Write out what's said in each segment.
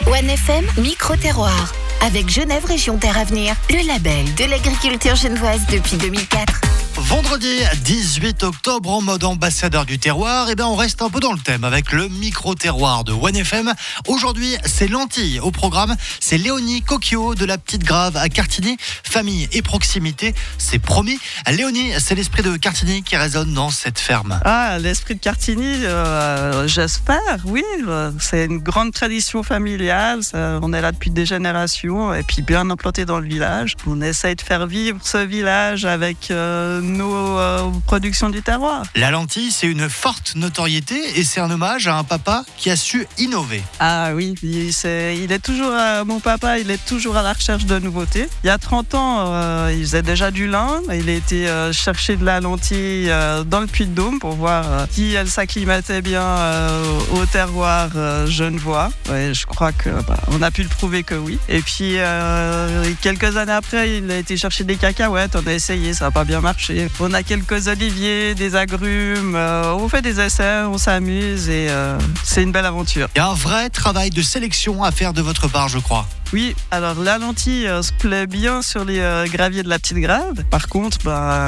OneFM Micro-terroir. Avec Genève Région Terre Avenir, le label de l'agriculture genevoise depuis 2004. Vendredi 18 octobre, en mode ambassadeur du terroir, on reste un peu dans le thème avec le micro-terroir de OneFM. Aujourd'hui, c'est lentilles au programme. C'est Léonie Coquillot de la Petite Grave à Cartigny. Famille et proximité, c'est promis. Léonie, c'est l'esprit de Cartigny qui résonne dans cette ferme. Ah, l'esprit de Cartigny, j'espère, oui. C'est une grande tradition familiale. On est là depuis des générations et puis bien implanté dans le village. On essaye de faire vivre ce village avec nos productions du terroir. La lentille, c'est une forte notoriété et c'est un hommage à un papa qui a su innover. Ah oui, mon papa, il est toujours à la recherche de nouveautés. Il y a 30 ans, il faisait déjà du lin. Il a été chercher de la lentille dans le Puy-de-Dôme pour voir si elle s'acclimatait bien au terroir genevois. Ouais, je crois qu'on a pu le prouver que oui. Et puis, quelques années après, il a été chercher des cacahuètes. On a essayé, ça n'a pas bien marché. On a quelques oliviers, des agrumes, on fait des essais, on s'amuse et c'est une belle aventure. Il y a un vrai travail de sélection à faire de votre part, je crois. Oui, alors la lentille se plaît bien sur les graviers de la Petite Grave. Par contre,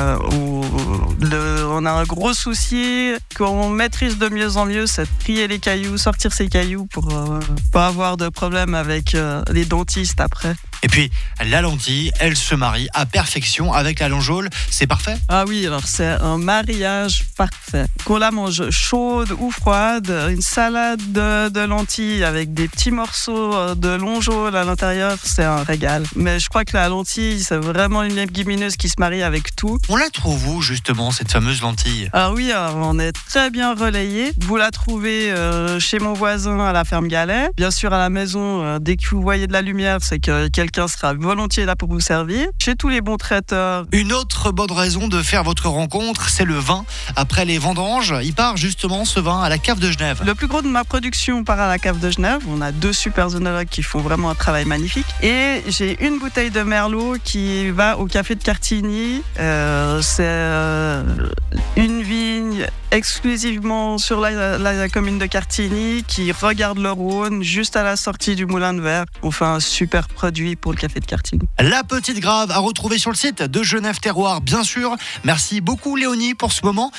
on a un gros souci qu'on maîtrise de mieux en mieux, c'est de trier les cailloux, sortir ces cailloux pour pas avoir de problème avec les dentistes après. Et puis, la lentille, elle se marie à perfection avec la longeole. C'est parfait ? Ah oui, alors c'est un mariage parfait. Qu'on la mange chaude ou froide, une salade de lentilles avec des petits morceaux de longeole à l'intérieur, c'est un régal. Mais je crois que la lentille, c'est vraiment une légumineuse qui se marie avec tout. On la trouve où, justement, cette fameuse lentille ? Alors oui, on est très bien relayé. Vous la trouvez chez mon voisin à la ferme Galet. Bien sûr, à la maison, dès que vous voyez de la lumière, c'est que quelqu'un sera volontiers là pour vous servir. Chez tous les bons traiteurs. Une autre bonne raison de faire votre rencontre, c'est le vin. Après les vendanges, il part justement ce vin à la cave de Genève. Le plus gros de ma production part à la cave de Genève. On a 2 super œnologues qui font vraiment un travail magnifique. Et j'ai une bouteille de Merlot qui va au café de Cartigny. C'est une vigne exclusivement sur la commune de Cartigny qui regarde le Rhône juste à la sortie du Moulin de Verre. On fait un super produit pour le café de Cartigny. La Petite Grave à retrouver sur le site de Genève Terroir, bien sûr. Merci beaucoup Léonie pour ce moment.